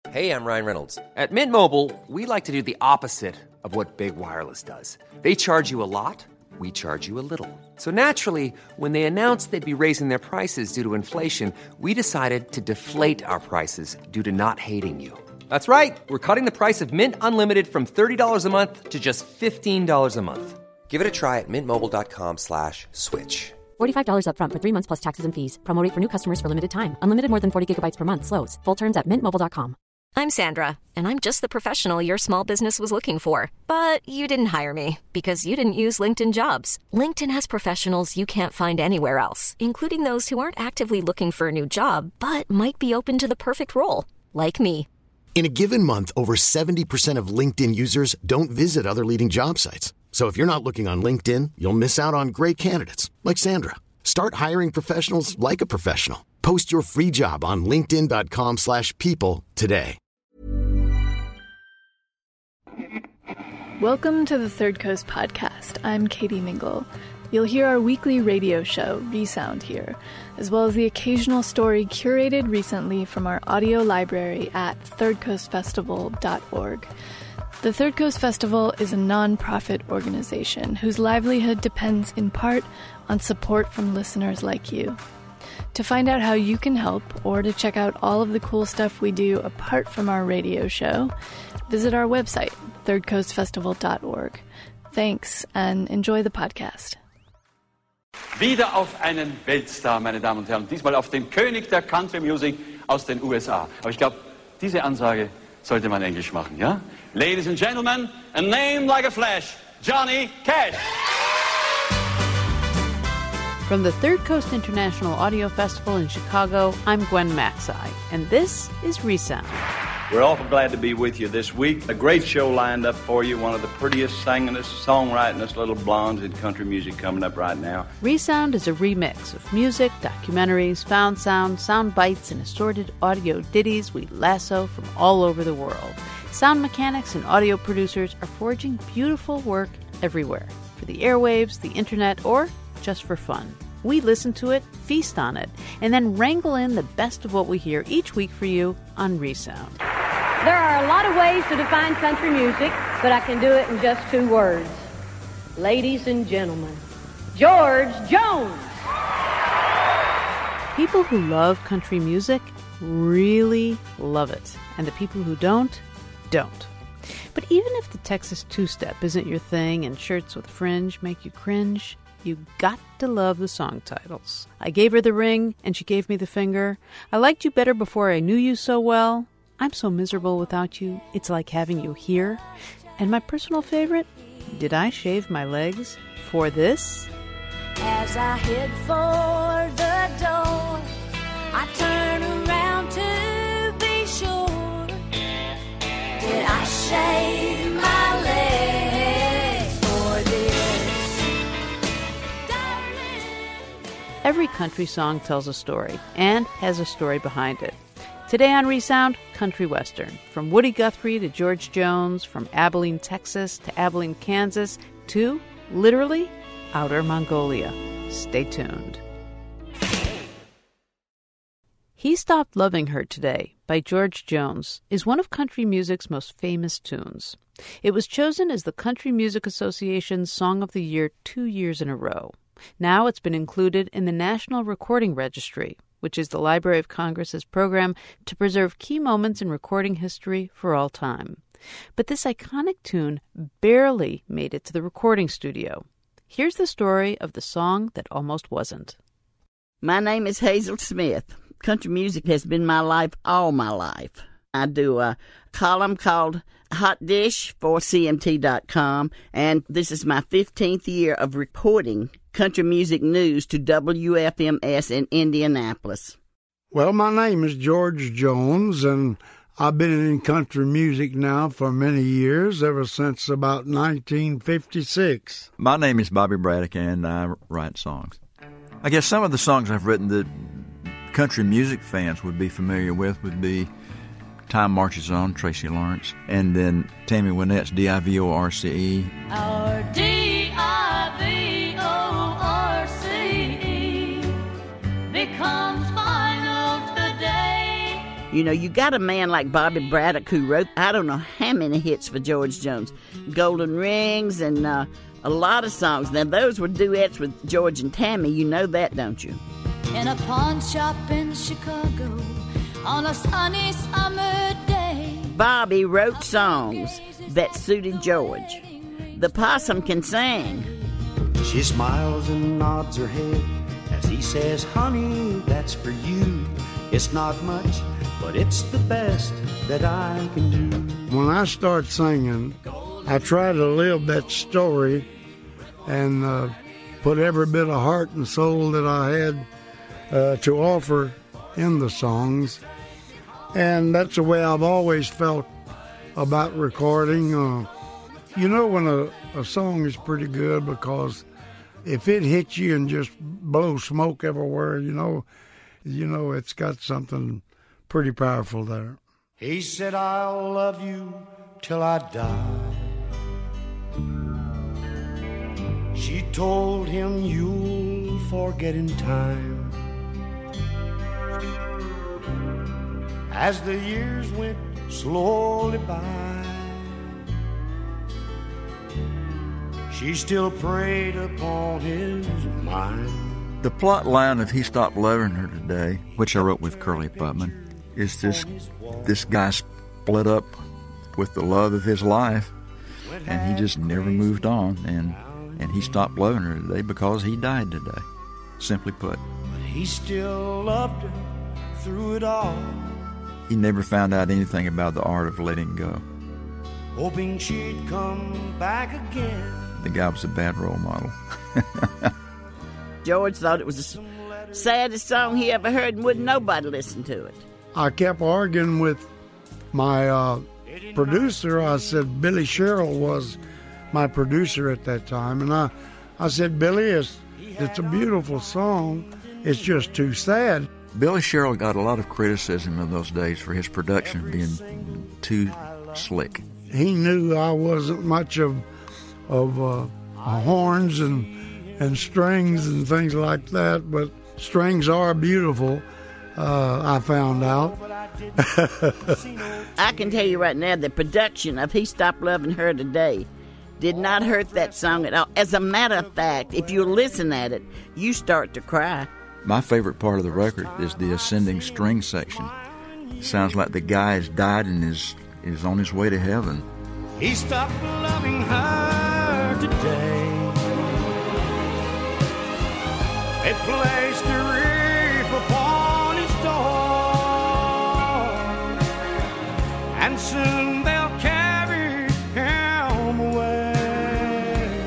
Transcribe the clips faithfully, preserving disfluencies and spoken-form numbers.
Hey, I'm Ryan Reynolds. At Mint Mobile, we like to do the opposite of what Big Wireless does. They charge you a lot, we charge you a little. So naturally, when they announced they'd be raising their prices due to inflation, we decided to deflate our prices due to not hating you. That's right. We're cutting the price of Mint Unlimited from thirty dollars a month to just fifteen dollars a month. Give it a try at mintmobile.com slash switch. forty-five dollars up front for three months plus taxes and fees. Promo rate for new customers for limited time. Unlimited more than forty gigabytes per month. Slows full terms at mint mobile dot com. I'm Sandra, and I'm just the professional your small business was looking for. But you didn't hire me because you didn't use LinkedIn Jobs. LinkedIn has professionals you can't find anywhere else, including those who aren't actively looking for a new job, but might be open to the perfect role, like me. In a given month, over seventy percent of LinkedIn users don't visit other leading job sites. So if you're not looking on LinkedIn, you'll miss out on great candidates like Sandra. Start hiring professionals like a professional. Post your free job on linkedin.com slash people today. Welcome to the Third Coast Podcast. I'm Katie Mingle. You'll hear our weekly radio show, Resound, here, as well as the occasional story curated recently from our audio library at third coast festival dot org. The Third Coast Festival is a non-profit organization whose livelihood depends in part on support from listeners like you. To find out how you can help or to check out all of the cool stuff we do apart from our radio show, visit our website, third coast festival dot org. Thanks, and enjoy the podcast. Wieder auf einen Weltstar, meine Damen und Herren. Diesmal auf den König der Country Music aus den U S A. Aber ich glaube, diese Ansage sollte man Englisch machen, ja? Ladies and gentlemen, a name like a flash, Johnny Cash. From the Third Coast International Audio Festival in Chicago, I'm Gwen Maxey, and this is Resound. We're awful glad to be with you this week. A great show lined up for you. One of the prettiest, singingest, songwritingest little blondes in country music coming up right now. Resound is a remix of music, documentaries, found sound, sound bites, and assorted audio ditties we lasso from all over the world. Sound mechanics and audio producers are forging beautiful work everywhere, for the airwaves, the internet, or just for fun. We listen to it, feast on it, and then wrangle in the best of what we hear each week for you on Resound. There are a lot of ways to define country music, but I can do it in just two words. Ladies and gentlemen, George Jones. People who love country music really love it, and the people who don't, don't. But even if the Texas two-step isn't your thing and shirts with fringe make you cringe, you got to love the song titles. I gave her the ring, and she gave me the finger. I liked you better before I knew you so well. I'm so miserable without you, it's like having you here. And my personal favorite, did I shave my legs for this? As I head for the door, I turn around to be sure. Did I shave my legs for this? Darling. Every country song tells a story and has a story behind it. Today on Resound, country western. From Woody Guthrie to George Jones, from Abilene, Texas to Abilene, Kansas, to, literally, Outer Mongolia. Stay tuned. He Stopped Loving Her Today by George Jones is one of country music's most famous tunes. It was chosen as the Country Music Association's Song of the Year two years in a row. Now it's been included in the National Recording Registry, which is the Library of Congress's program to preserve key moments in recording history for all time. But this iconic tune barely made it to the recording studio. Here's the story of the song that almost wasn't. My name is Hazel Smith. Country music has been my life all my life. I do a column called Hot Dish for C M T dot com, and this is my fifteenth year of reporting country music news to W F M S in Indianapolis. Well, my name is George Jones, and I've been in country music now for many years, ever since about nineteen fifty-six. My name is Bobby Braddock, and I write songs. I guess some of the songs I've written that country music fans would be familiar with would be Time Marches On, Tracy Lawrence, and then Tammy Wynette's D I V O R C E. Our D I V O R C E becomes final today. You know, you got a man like Bobby Braddock who wrote, I don't know how many hits for George Jones. Golden Rings and uh, a lot of songs. Now, those were duets with George and Tammy. You know that, don't you? In a pawn shop in Chicago on a sunny summer day, Bobby wrote songs that suited George. The possum can sing. She smiles and nods her head as he says, honey, that's for you. It's not much, but it's the best that I can do. When I start singing, I try to live that story and uh, put every bit of heart and soul that I had uh, to offer in the songs. And that's the way I've always felt about recording. Uh, you know when a, a song is pretty good, because if it hits you and just blows smoke everywhere, you know, you know it's got something pretty powerful there. He said, I'll love you till I die. She told him, you'll forget in time. As the years went slowly by, she still preyed upon his mind. The plot line of He Stopped Loving Her Today, which I wrote with Curly Putman, is this this guy split up with the love of his life, and he just never moved on, and, and he stopped loving her today because he died today, simply put. But he still loved her through it all. He never found out anything about the art of letting go. Hoping she'd come back again. The guy was a bad role model. George thought it was the saddest song he ever heard and wouldn't nobody listen to it. I kept arguing with my uh, producer. I said, Billy Sherrill was my producer at that time. And I, I said, Billy, it's, it's a beautiful song. It's just too sad. Billy Sherrill got a lot of criticism in those days for his production being too slick. He knew I wasn't much of of uh, horns and and strings and things like that, but strings are beautiful, uh, I found out. I can tell you right now, the production of He Stopped Loving Her Today did not hurt that song at all. As a matter of fact, if you listen at it, you start to cry. My favorite part of the record is the ascending string section. It sounds like the guy has died and is, is on his way to heaven. He stopped loving her today. They placed a wreath upon his door, and soon they'll carry him away.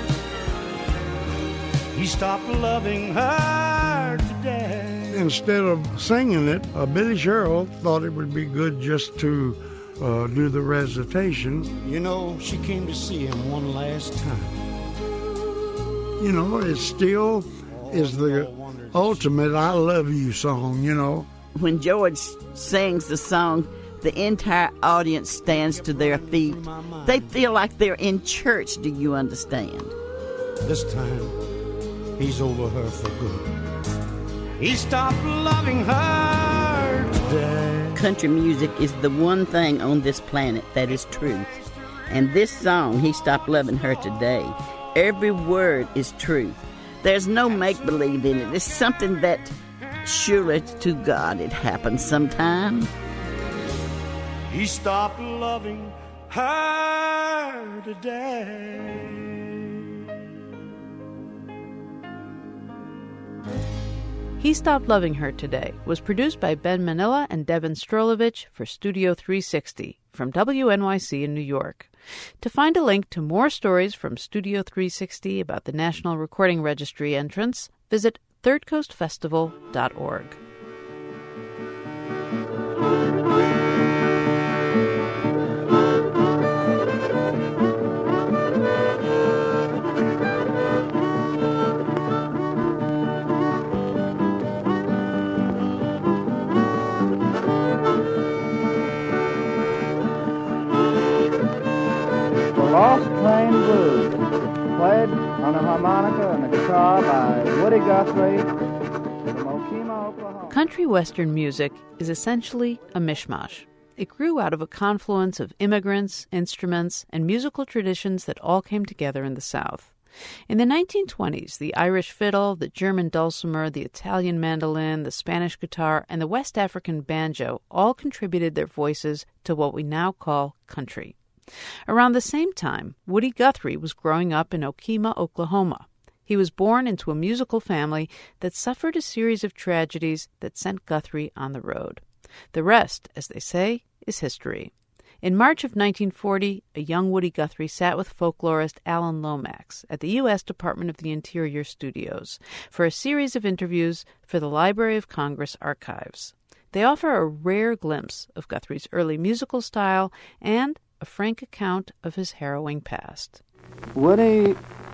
He stopped loving her today. Instead of singing it, uh, Billy Sherrill thought it would be good just to uh, do the recitation. You know, she came to see him one last time. You know, it still is the ultimate I love you song, you know. When George sings the song, the entire audience stands to their feet. They feel like they're in church, do you understand? This time, he's over her for good. He stopped loving her today. Country music is the one thing on this planet that is truth. And this song, He Stopped Loving Her Today, every word is truth. There's no make-believe in it. It's something that surely to God it happens sometime. He stopped loving her today. He Stopped Loving Her Today was produced by Ben Manila and Devin Strolovich for Studio three sixty from W N Y C in New York. To find a link to more stories from Studio three sixty about the National Recording Registry entrance, visit third coast festival dot org. Lost Train Blues, played on a harmonica and a guitar by Woody Guthrie from Okemah, Oklahoma. Country western music is essentially a mishmash. It grew out of a confluence of immigrants, instruments, and musical traditions that all came together in the South. In the nineteen twenties, the Irish fiddle, the German dulcimer, the Italian mandolin, the Spanish guitar, and the West African banjo all contributed their voices to what we now call country. Around the same time, Woody Guthrie was growing up in Okemah, Oklahoma. He was born into a musical family that suffered a series of tragedies that sent Guthrie on the road. The rest, as they say, is history. In March of nineteen forty, a young Woody Guthrie sat with folklorist Alan Lomax at the U S Department of the Interior Studios for a series of interviews for the Library of Congress archives. They offer a rare glimpse of Guthrie's early musical style and a frank account of his harrowing past. Woody,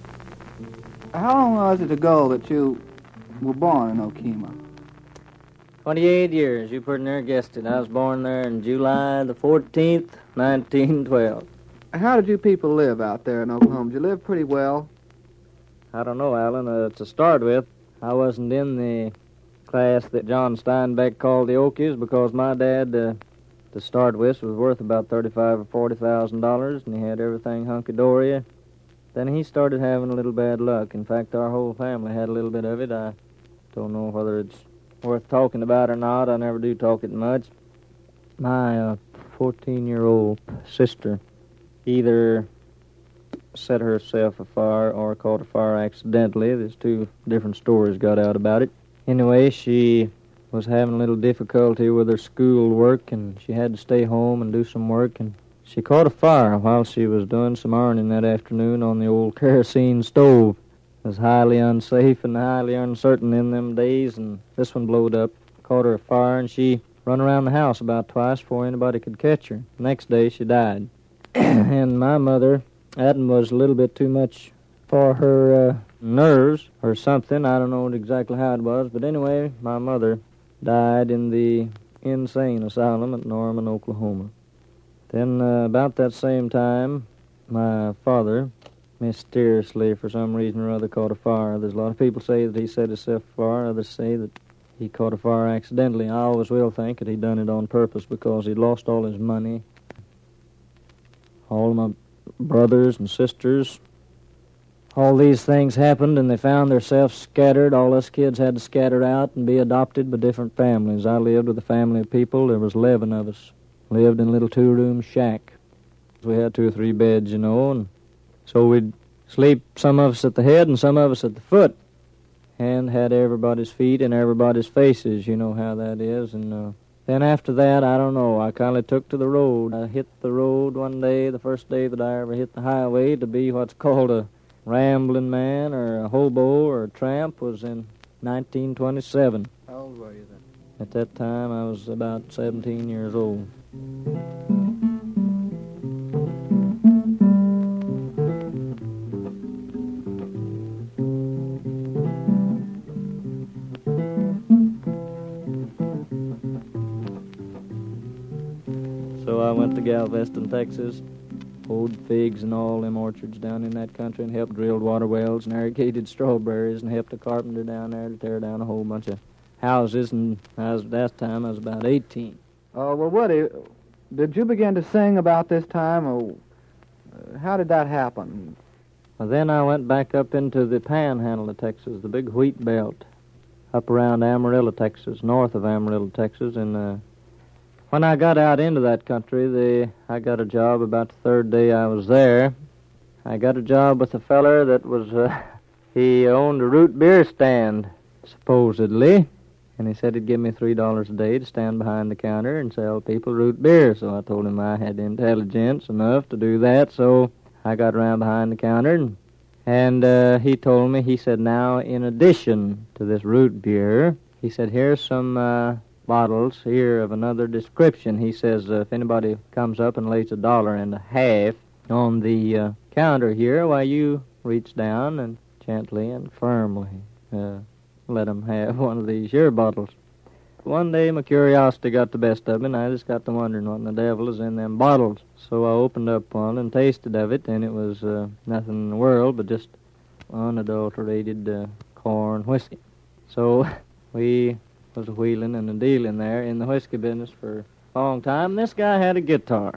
how long was it ago that you were born in Okemah? Twenty-eight years, you pretty near guessed it. I was born there in July the fourteenth, nineteen twelve. How did you people live out there in Oklahoma? Did you live pretty well? I don't know, Alan. Uh, to start with, I wasn't in the class that John Steinbeck called the Okies because my dad, uh, to start with, was worth about thirty-five or forty thousand dollars, and he had everything hunky-dory. Then he started having a little bad luck. In fact, our whole family had a little bit of it. I don't know whether it's worth talking about or not. I never do talk it much. My uh, fourteen-year-old sister either set herself afire or caught a fire accidentally. There's two different stories got out about it. Anyway, she was having a little difficulty with her school work, and she had to stay home and do some work, and she caught a fire while she was doing some ironing that afternoon on the old kerosene stove. It was highly unsafe and highly uncertain in them days, and this one blowed up, caught her a fire, and she run around the house about twice before anybody could catch her. The next day, she died. And my mother, that was a little bit too much for her uh, nerves or something. I don't know exactly how it was, but anyway, my mother died in the insane asylum at Norman, Oklahoma. Then uh, about that same time, my father mysteriously, for some reason or other, caught a fire. There's a lot of people say that he set himself afire. Others say that he caught a fire accidentally. I always will think that he done it on purpose because he'd lost all his money. All my brothers and sisters, all these things happened, and they found themselves scattered. All us kids had to scatter out and be adopted by different families. I lived with a family of people. There was eleven of us. Lived in a little two-room shack. We had two or three beds, you know, and so we'd sleep, some of us at the head and some of us at the foot, and had everybody's feet and everybody's faces. You know how that is. And uh, then after that, I don't know, I kind of took to the road. I hit the road one day, the first day that I ever hit the highway, to be what's called a rambling man or a hobo or a tramp was in nineteen twenty-seven. How old were you then? At that time, I was about seventeen years old. So I went to Galveston, Texas, hoed figs and all them orchards down in that country, and helped drill water wells and irrigated strawberries, and helped a carpenter down there to tear down a whole bunch of houses. And I was, that time I was about eighteen. Oh, well, Woody, did you begin to sing about this time, or uh, how did that happen? Well, then I went back up into the panhandle of Texas, the big wheat belt, up around Amarillo, Texas, north of Amarillo, Texas, and uh, when I got out into that country, the, I got a job about the third day I was there. I got a job with a feller that was, uh, he owned a root beer stand, supposedly, and he said he'd give me three dollars a day to stand behind the counter and sell people root beer. So I told him I had intelligence enough to do that, so I got around behind the counter, and, and uh, he told me, he said, now, in addition to this root beer, he said, here's some uh, bottles here of another description. He says, uh, if anybody comes up and lays a dollar and a half on the uh, counter here, why, you reach down and gently and firmly uh, let them have one of these here bottles. One day my curiosity got the best of me, and I just got to wondering what in the devil is in them bottles. So I opened up one and tasted of it, and it was uh, nothing in the world but just unadulterated uh, corn whiskey. So we was a wheeling and a dealing there in the whiskey business for a long time. This guy had a guitar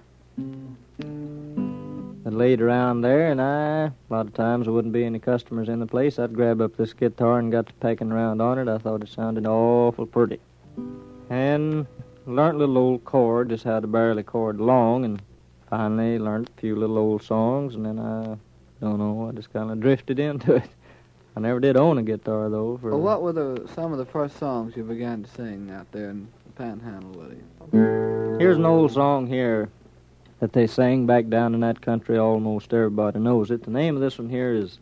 that laid around there, and I, a lot of times there wouldn't be any customers in the place. I'd grab up this guitar and got to pecking around on it. I thought it sounded awful pretty. And learned a little old chord, just how to barely chord along, and finally learned a few little old songs, and then I don't know, I just kind of drifted into it. I never did own a guitar, though. For well, what were the some of the first songs you began to sing out there in the Panhandle with you? Here's an old song here that they sang back down in that country. Almost everybody knows it. The name of this one here is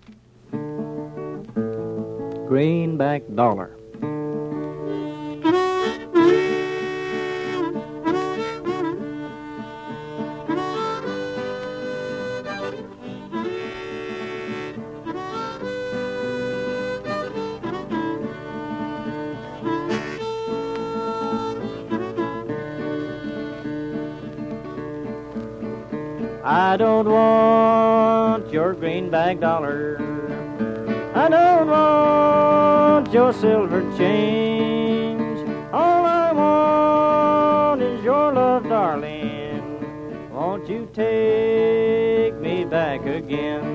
Greenback Dollar. I don't want your greenback dollar. I don't want your silver change. All I want is your love, darling. Won't you take me back again?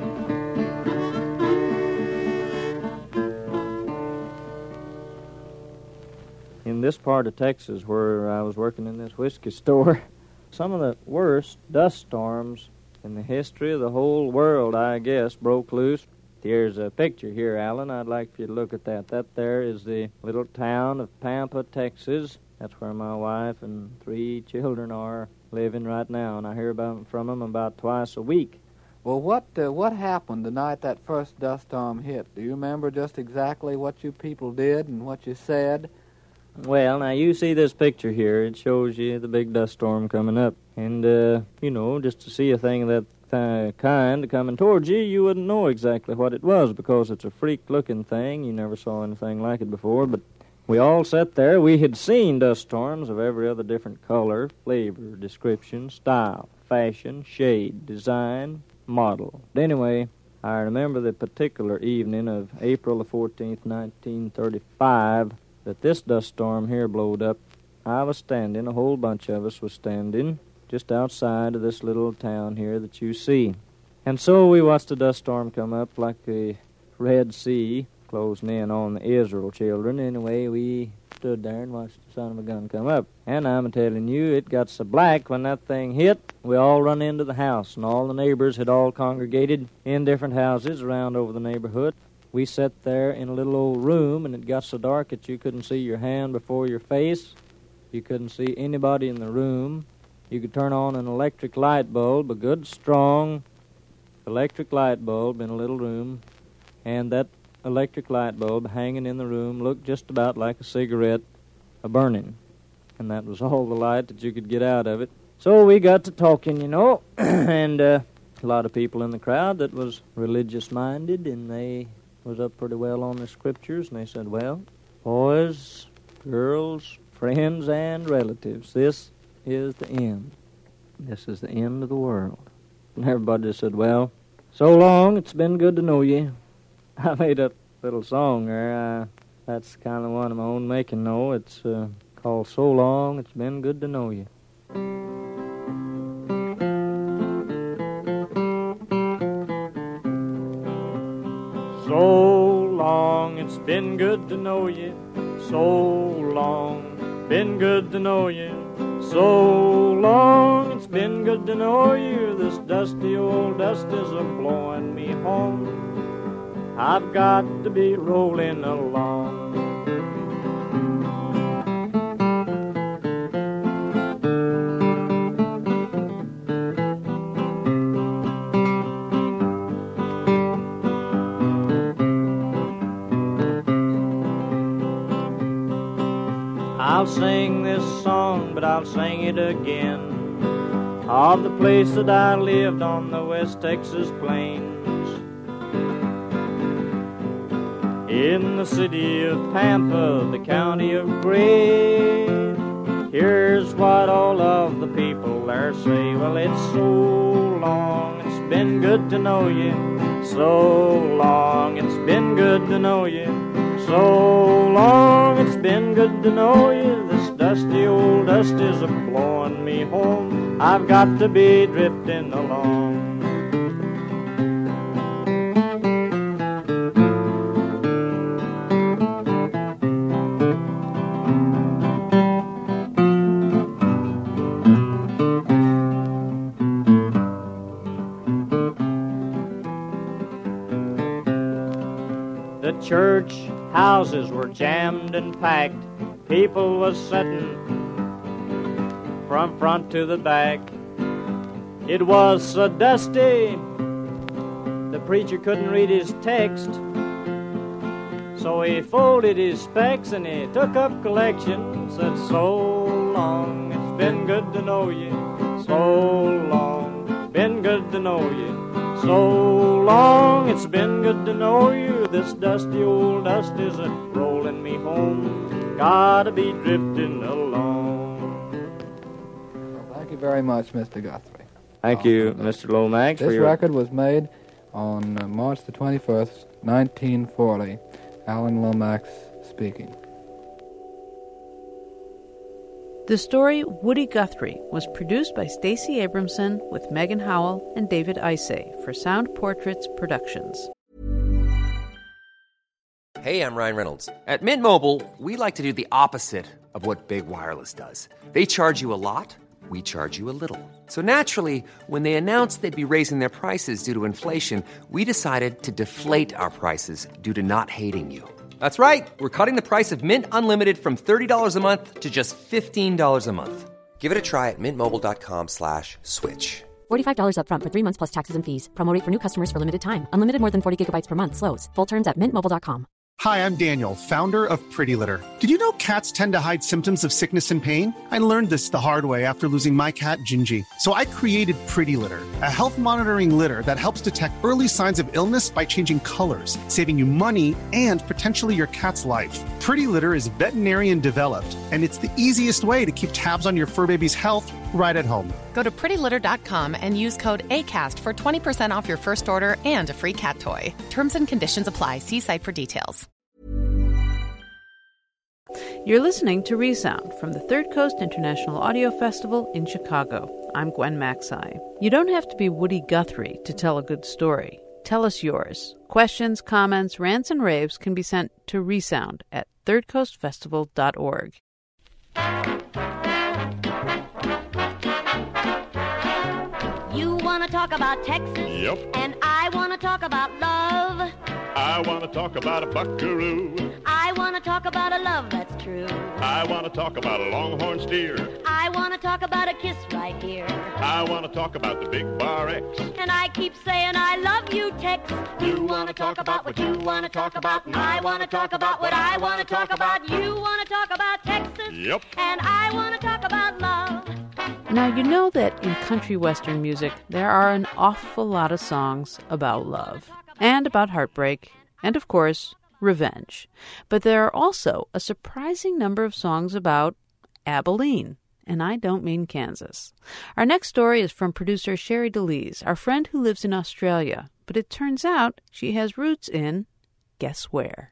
In this part of Texas where I was working in this whiskey store, some of the worst dust storms in the history of the whole world, I guess, broke loose. Here's a picture here, Alan. I'd like for you to look at that. That there is the little town of Pampa, Texas. That's where my wife and three children are living right now, and I hear about from them about twice a week. Well, what uh, what happened the night that first dust storm hit? Do you remember just exactly what you people did and what you said? Well, now you see this picture here. It shows you the big dust storm coming up. And, uh, you know, just to see a thing of that th- kind coming towards you, you wouldn't know exactly what it was because it's a freak-looking thing. You never saw anything like it before. But we all sat there. We had seen dust storms of every other different color, flavor, description, style, fashion, shade, design, model. But anyway, I remember the particular evening of April the fourteenth, nineteen thirty-five, that this dust storm here blowed up. I was standing, a whole bunch of us was standing, just outside of this little town here that you see. And so we watched the dust storm come up like the Red Sea closing in on the Israel children. Anyway, we stood there and watched the son of a gun come up. And I'm telling you, it got so black when that thing hit, we all run into the house, and all the neighbors had all congregated in different houses around over the neighborhood. We sat there in a little old room, and it got so dark that you couldn't see your hand before your face. You couldn't see anybody in the room. You could turn on an electric light bulb, a good, strong electric light bulb in a little room, and that electric light bulb hanging in the room looked just about like a cigarette a-burning. And that was all the light that you could get out of it. So we got to talking, you know, and uh, a lot of people in the crowd that was religious-minded, and they was up pretty well on the scriptures, and they said, well, boys, girls, friends, and relatives, this is the end. This is the end of the world. And everybody just said, well, so long, it's been good to know you. I made up a little song there. Uh, that's kind of one of my own making, though. It's uh, called So Long, It's Been Good to Know You. So long, it's been good to know you. So long, been good to know you. So long, it's been good to know you. This dusty old dust is a-blowing me home. I've got to be rolling along. I'll sing this song, but I'll sing it again, of the place that I lived on the West Texas plains, in the city of Pampa, the county of Gray. Here's what all of the people there say. Well, it's so long, it's been good to know you. So long, it's been good to know you. So long, it's been good to know you. This dusty old dust is a-blowing me home. I've got to be drifting along. The church houses were jammed and packed. People was sitting from front to the back. It was so dusty, the preacher couldn't read his text. So he folded his specs and he took up collection. Said, so long, it's been good to know you. So long, been good to know you. So long, it's been good to know you. This dusty old dust is a rolling me home. Gotta be drifting along. Well, thank you very much, Mister Guthrie. Thank you, Mister Lomax. This for your... record was made on uh, March the twenty-first, nineteen forty. Alan Lomax speaking. The story Woody Guthrie was produced by Stacey Abramson with Megan Howell and David Isay for Sound Portraits Productions. Hey, I'm Ryan Reynolds. At Mint Mobile, we like to do the opposite of what Big Wireless does. They charge you a lot, we charge you a little. So naturally, when they announced they'd be raising their prices due to inflation, we decided to deflate our prices due to not hating you. That's right. We're cutting the price of Mint Unlimited from thirty dollars a month to just fifteen dollars a month. Give it a try at mintmobile.com slash switch. forty-five dollars up front for three months plus taxes and fees. Promo rate for new customers for limited time. Unlimited more than forty gigabytes per month. Slows full terms at mint mobile dot com. Hi, I'm Daniel, founder of Pretty Litter. Did you know cats tend to hide symptoms of sickness and pain? I learned this the hard way after losing my cat, Gingy. So I created Pretty Litter, a health monitoring litter that helps detect early signs of illness by changing colors, saving you money and potentially your cat's life. Pretty Litter is veterinarian developed, and it's the easiest way to keep tabs on your fur baby's health right at home. Go to pretty litter dot com and use code ACAST for twenty percent off your first order and a free cat toy. Terms and conditions apply. See site for details. You're listening to Resound from the Third Coast International Audio Festival in Chicago. I'm Gwen Maxey. You don't have to be Woody Guthrie to tell a good story. Tell us yours. Questions, comments, rants, and raves can be sent to Resound at third coast festival dot org. You want to talk about Texas? Yep. And I want to talk about love. I want to talk about a buckaroo. I want to talk about a love that's true. I want to talk about a longhorn steer. I want to talk about a kiss right here. I want to talk about the big bar X. And I keep saying I love you, Tex. You want to talk about what you want to talk about, and I want to talk about what I want to talk about. You want to talk about Texas. Yep. And I want to talk about love. Now, you know that in country western music, there are an awful lot of songs about love, and about heartbreak, and of course, revenge. But there are also a surprising number of songs about Abilene, and I don't mean Kansas. Our next story is from producer Sherry DeLees, our friend who lives in Australia, but it turns out she has roots in, guess where?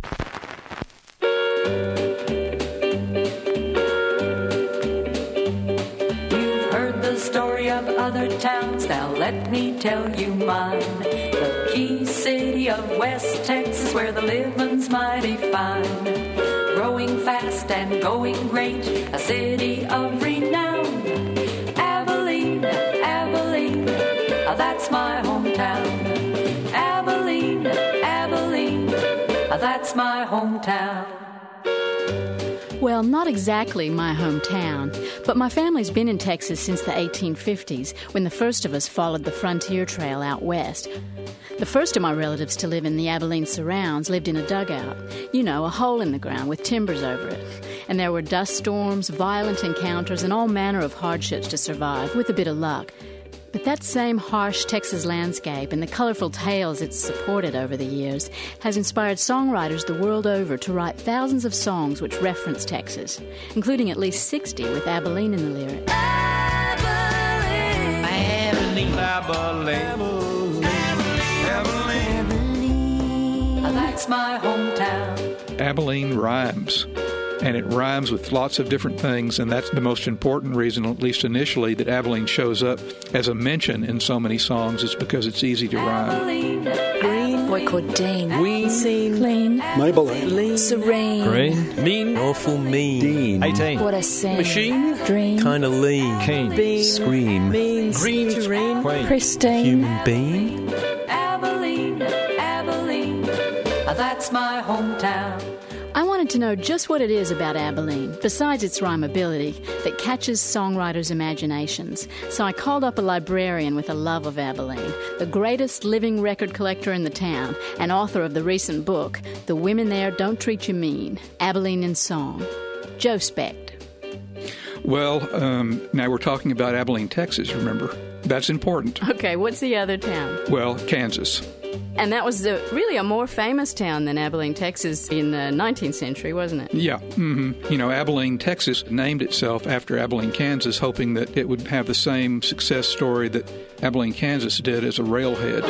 Story of other towns, now let me tell you mine. The key city of West Texas, where the living's mighty fine. Growing fast and going great, a city of renown. Abilene, Abilene, oh, that's my hometown. Abilene, Abilene, oh, that's my hometown. Well, not exactly my hometown, but my family's been in Texas since the eighteen fifties, when the first of us followed the frontier trail out west. The first of my relatives to live in the Abilene surrounds lived in a dugout, you know, a hole in the ground with timbers over it. And there were dust storms, violent encounters, and all manner of hardships to survive, with a bit of luck. But that same harsh Texas landscape and the colorful tales it's supported over the years has inspired songwriters the world over to write thousands of songs which reference Texas, including at least sixty with Abilene in the lyrics. Abilene, Abilene, Abilene, Abilene, Abilene. Oh, that's my hometown. Abilene rhymes. And it rhymes with lots of different things, and that's the most important reason, at least initially, that Abilene shows up as a mention in so many songs is because it's easy to rhyme. Green, boy called Dean. Ween, Scene, clean, Maybelline, lean, serene, green, mean, awful mean, Dean, eighteen, what a scene, machine, dream, kinda lean, keen, bean, scream, means, green, terrain, queen, pristine, human being. Abilene, Abilene, that's my hometown. I wanted to know just what it is about Abilene, besides its rhymability, that catches songwriters' imaginations. So I called up a librarian with a love of Abilene, the greatest living record collector in the town, and author of the recent book, The Women There Don't Treat You Mean, Abilene in Song, Joe Specht. Well, um, now we're talking about Abilene, Texas, remember? That's important. Okay, what's the other town? Well, Kansas. And that was the, really a more famous town than Abilene, Texas in the nineteenth century, wasn't it? Yeah. Mm-hmm. You know, Abilene, Texas named itself after Abilene, Kansas, hoping that it would have the same success story that Abilene, Kansas did as a railhead.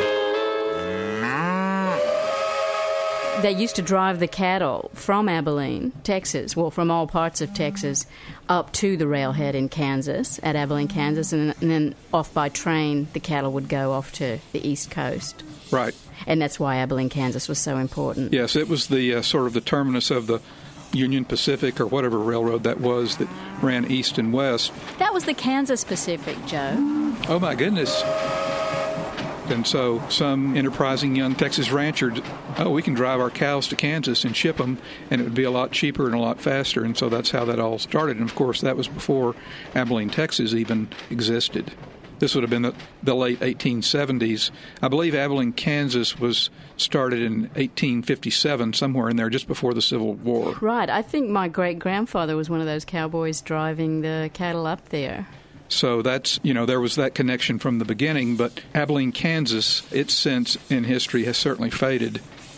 They used to drive the cattle from Abilene, Texas, well, from all parts of Texas, up to the railhead in Kansas, at Abilene, Kansas, and, and then off by train, the cattle would go off to the East Coast. Right. And that's why Abilene, Kansas was so important. Yes, it was the uh, sort of the terminus of the Union Pacific or whatever railroad that was that ran east and west. That was the Kansas Pacific, Joe. Oh, my goodness. And so some enterprising young Texas rancher, oh, we can drive our cows to Kansas and ship them, and it would be a lot cheaper and a lot faster. And so that's how that all started. And, of course, that was before Abilene, Texas even existed. This would have been the, the late eighteen seventies. I believe Abilene, Kansas was started in eighteen fifty-seven, somewhere in there, just before the Civil War. Right. I think my great-grandfather was one of those cowboys driving the cattle up there. So that's, you know, there was that connection from the beginning, but Abilene, Kansas, its sense in history has certainly faded.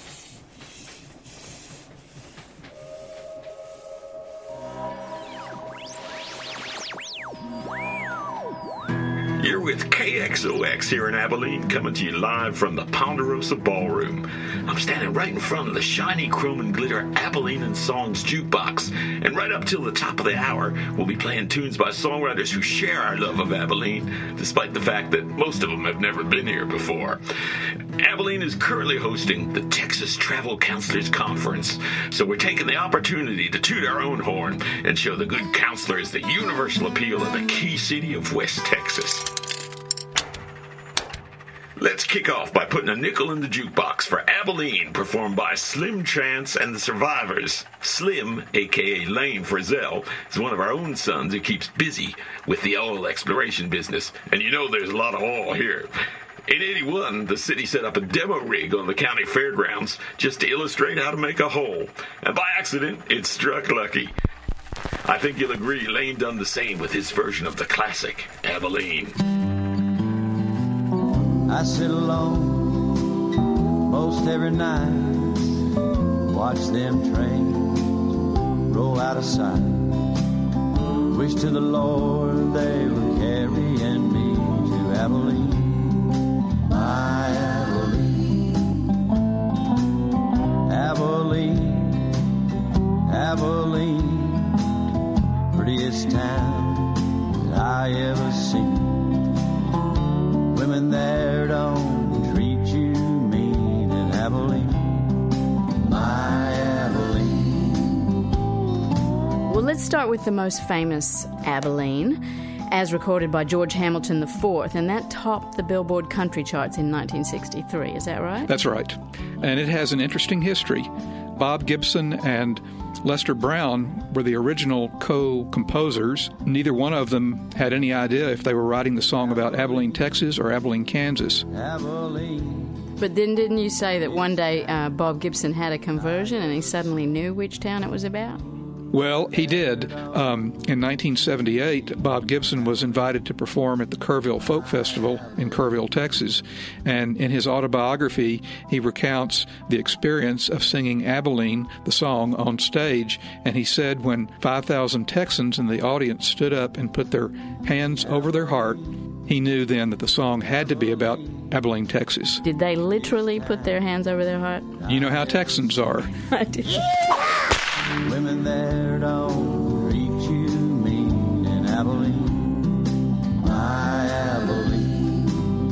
You're with K X O X here in Abilene, coming to you live from the Ponderosa Ballroom. I'm standing right in front of the shiny chrome and glitter Abilene and Songs jukebox, and right up till the top of the hour, we'll be playing tunes by songwriters who share our love of Abilene, despite the fact that most of them have never been here before. Abilene is currently hosting the Texas Travel Counselors Conference, so we're taking the opportunity to toot our own horn and show the good counselors the universal appeal of the key city of West Texas. Let's kick off by putting a nickel in the jukebox for Abilene, performed by Slim Chance and the Survivors. Slim, a k a. Lane Frizzell, is one of our own sons who keeps busy with the oil exploration business, and you know there's a lot of oil here. In eighty-one, the city set up a demo rig on the county fairgrounds just to illustrate how to make a hole, and by accident, it struck lucky. I think you'll agree Lane done the same with his version of the classic, Abilene. I sit alone most every night, watch them trains roll out of sight. Wish to the Lord they were carrying me to Abilene, my Abilene, Abilene, Abilene, prettiest town that I ever seen. Women there don't treat you mean in Abilene, my Abilene. Well, let's start with the most famous Abilene, as recorded by George Hamilton the fourth, and that topped the Billboard country charts in nineteen sixty-three. Is that right? That's right. And it has an interesting history. Bob Gibson and Lester Brown were the original co-composers. Neither one of them had any idea if they were writing the song about Abilene, Texas or Abilene, Kansas. Abilene. But then didn't you say that one day uh, Bob Gibson had a conversion and he suddenly knew which town it was about? Well, he did. Um, in nineteen seventy-eight, Bob Gibson was invited to perform at the Kerrville Folk Festival in Kerrville, Texas. And in his autobiography, he recounts the experience of singing Abilene, the song, on stage. And he said when five thousand Texans in the audience stood up and put their hands over their heart he knew then that the song had to be about Abilene, Texas. Did they literally put their hands over their heart? You know how Texans are. I did. Women there don't treat you mean in Abilene, my Abilene.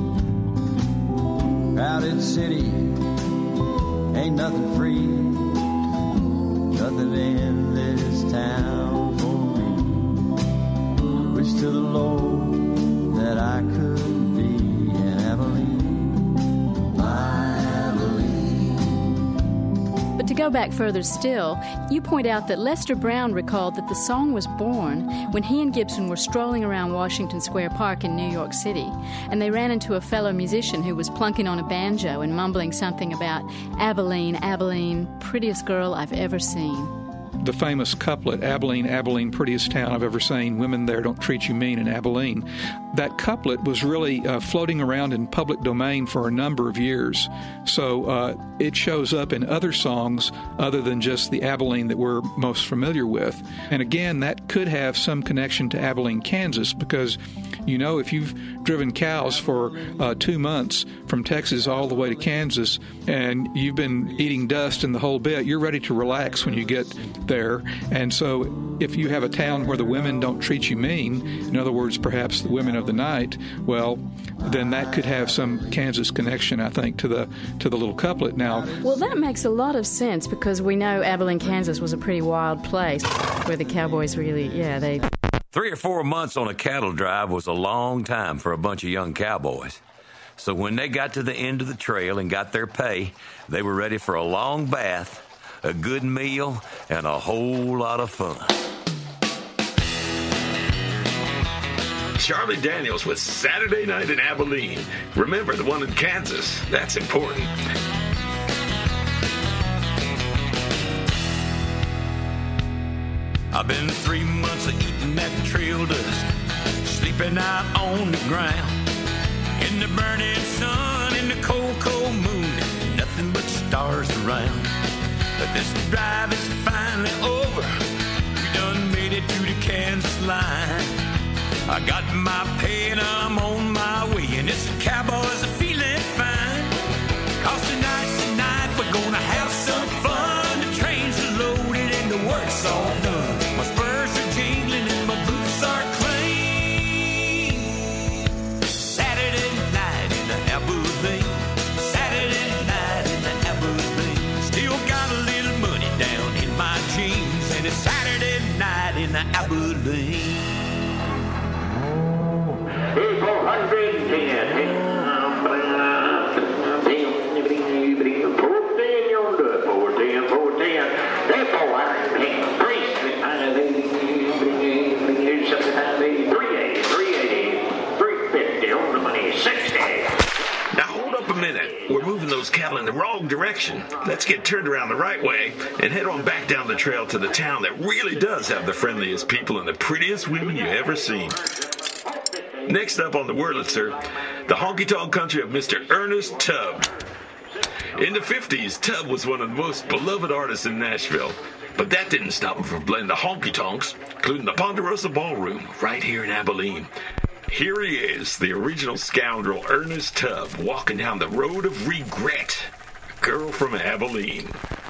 Crowded city, ain't nothing free, nothing in this town for me. Wish to the Lord that I could be in Abilene, my Abilene. But to go back further still, you point out that Lester Brown recalled that the song was born when he and Gibson were strolling around Washington Square Park in New York City, and they ran into a fellow musician who was plunking on a banjo and mumbling something about Abilene, Abilene, prettiest girl I've ever seen. The famous couplet, Abilene, Abilene, prettiest town I've ever seen, women there don't treat you mean in Abilene. That couplet was really uh, floating around in public domain for a number of years. So uh, it shows up in other songs other than just the Abilene that we're most familiar with. And again, that could have some connection to Abilene, Kansas, because, you know, if you've driven cows for uh, two months from Texas all the way to Kansas and you've been eating dust and the whole bit, you're ready to relax when you get there. And so if you have a town where the women don't treat you mean, in other words, perhaps the women of the night, well, then that could have some Kansas connection, I think, to the to the little couplet. Now, well, that makes a lot of sense because we know Abilene, Kansas was a pretty wild place where the cowboys really, yeah, they... Three or four months on a cattle drive was a long time for a bunch of young cowboys. So when they got to the end of the trail and got their pay, they were ready for a long bath, a good meal, and a whole lot of fun. Charlie Daniels with Saturday Night in Abilene. Remember, the one in Kansas. That's important. I've been three months of eating that trail dust, sleeping out on the ground, in the burning sun, in the cold, cold moon, nothing but stars around. But this drive is finally over. We done made it to the Kansas line. I got my pay and I'm on my way, and it's the cowboys are feeling fine. 'Cause tonight's the night we're gonna have some fun. The trains are loaded and the work's all done. My spurs are jingling and my boots are clean. Saturday night in the Abilene. Saturday night in the Abilene. Still got a little money down in my jeans, and it's Saturday night in the Abilene. four hundred ten. four ten, four ten. That's four hundred ten. three eighty, three eighty, three fifty on the money, sixty. Now hold up a minute. We're moving those cattle in the wrong direction. Let's get turned around the right way and head on back down the trail to the town that really does have the friendliest people and the prettiest women you've ever seen. Next up on the Wurlitzer, the honky-tonk country of Mister Ernest Tubb. In the fifties, Tubb was one of the most beloved artists in Nashville, but that didn't stop him from playing the honky-tonks, including the Ponderosa Ballroom, right here in Abilene. Here he is, the original scoundrel Ernest Tubb, walking down the road of regret. A girl from Abilene.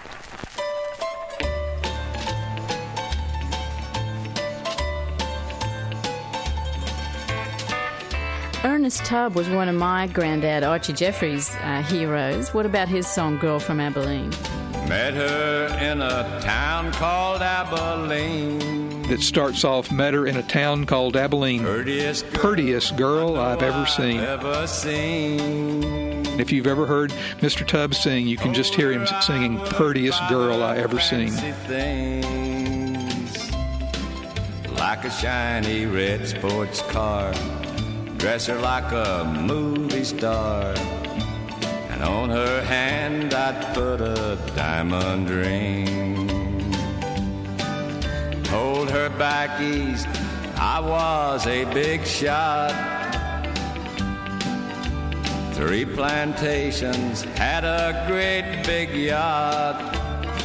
Ernest Tubb was one of my granddad Archie Jeffries' uh, heroes. What about his song, Girl from Abilene? Met her in a town called Abilene. That starts off, met her in a town called Abilene. Prettiest girl, Prettiest girl I've ever seen. ever seen. If you've ever heard Mister Tubb sing, you can just hear him singing, Prettiest Girl I Ever Seen. Things, like a shiny red sports car. Dress her like a movie star, and on her hand I'd put a diamond ring. Hold her back east, I was a big shot. Three plantations, had a great big yacht.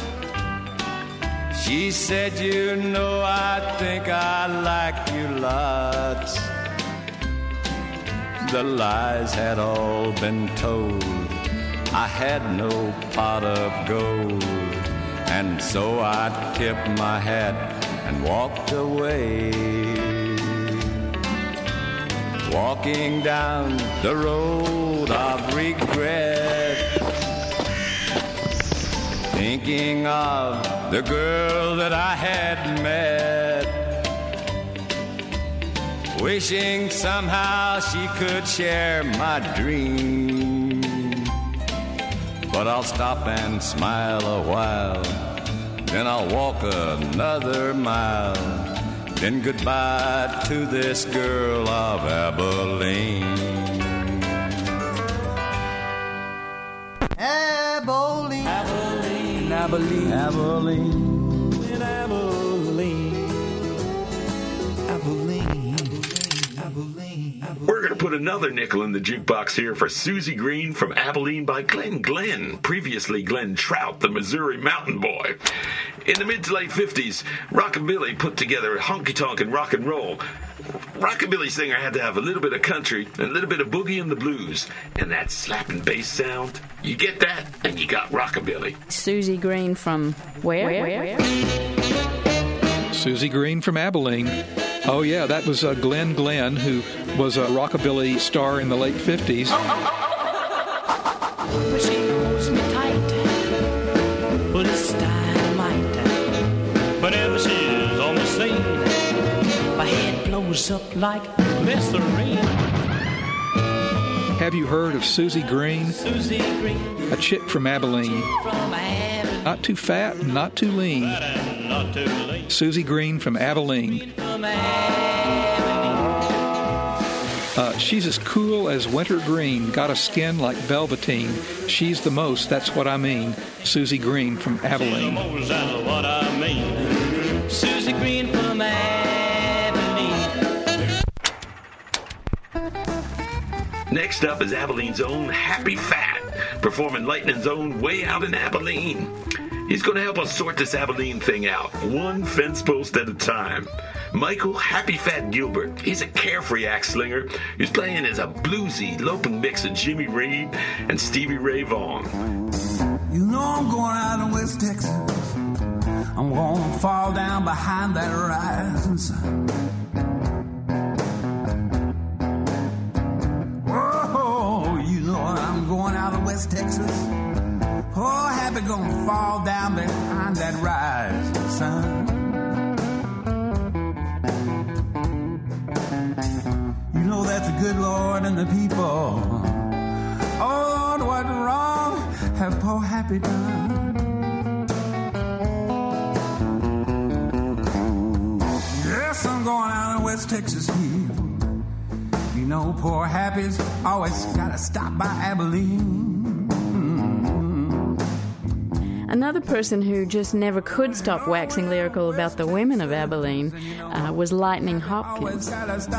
She said, you know, I think I like you lots. the lies had all been told. I had no pot of gold, and so I tipped my hat and walked away. Walking down the road of regret, thinking of the girl that I had met, wishing somehow she could share my dream. But I'll stop and smile a while, then I'll walk another mile, then goodbye to this girl of Abilene. Abilene, Abilene, Abilene, Abilene, Abilene, Abilene, Abilene. We're going to put another nickel in the jukebox here for Susie Green from Abilene by Glenn Glenn, previously Glenn Trout, the Missouri Mountain Boy. In the mid to late fifties, Rockabilly put together honky-tonk and rock and roll. Rockabilly singer had to have a little bit of country and a little bit of boogie and the blues, and that slapping bass sound. You get that, and you got Rockabilly. Susie Green from where? Where? where? Susie Green from Abilene. Oh, yeah, that was uh, Glenn Glenn, who was a rockabilly star in the late fifties. But she holds me tight, but it's dynamite. Whenever she's on the scene, my head blows up like glycerine. Have you heard of Susie Green? Susie Green, a chick from Abilene. from Abilene, Not too fat and not too lean. not too late. Susie Green from Abilene. From Abilene. Uh, she's as cool as winter green, got a skin like velveteen. She's the most, that's what I mean. Susie Green from Abilene. She's the most, that's what I mean. Susie Green from Abilene. Next up is Abilene's own Happy Fat, performing Lightning's own Way Out in Abilene. He's going to help us sort this Abilene thing out, one fence post at a time. Michael Happy Fat Gilbert, he's a carefree axe slinger who's playing as a bluesy, loping mix of Jimmy Reed and Stevie Ray Vaughan. You know I'm going out in West Texas. I'm going to fall down behind that rising sun. Whoa, you know I'm going out in West Texas. Oh, happy gonna fall down behind that rising sun. You know that the good Lord and the people, oh Lord, what wrong have poor Happy done? Yes, I'm going out in West Texas here. You know poor Happy's always gotta stop by Abilene. Another person who just never could stop waxing lyrical about the women of Abilene uh, was Lightning Hopkins.